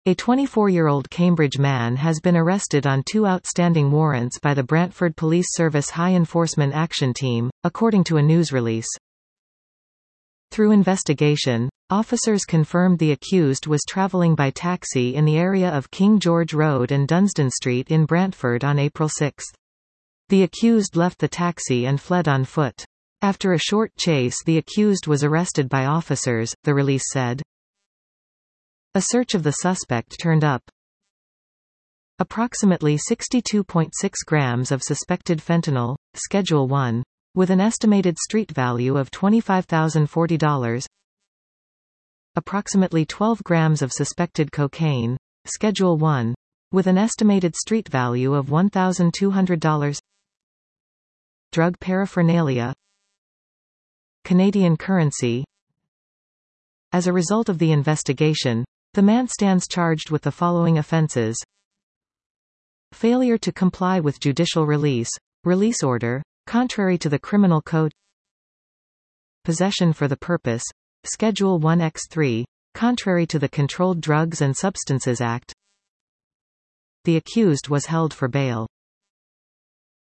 A 24-year-old Cambridge man has been arrested on 2 outstanding warrants by the Brantford Police Service High Enforcement Action Team, according to a news release. Through investigation, officers confirmed the accused was travelling by taxi in the area of King George Road and Dunsdon Street in Brantford on April 6. The accused left the taxi and fled on foot. After a short chase, the accused was arrested by officers, the release said. A search of the suspect turned up approximately 62.6 grams of suspected fentanyl, Schedule 1, with an estimated street value of $25,040, approximately 12 grams of suspected cocaine, Schedule 1, with an estimated street value of $1,200, drug paraphernalia, Canadian currency. As a result of the investigation, the man stands charged with the following offences: failure to comply with judicial release order, contrary to the Criminal Code; possession for the purpose, Schedule 1X3, contrary to the Controlled Drugs and Substances Act. The accused was held for bail.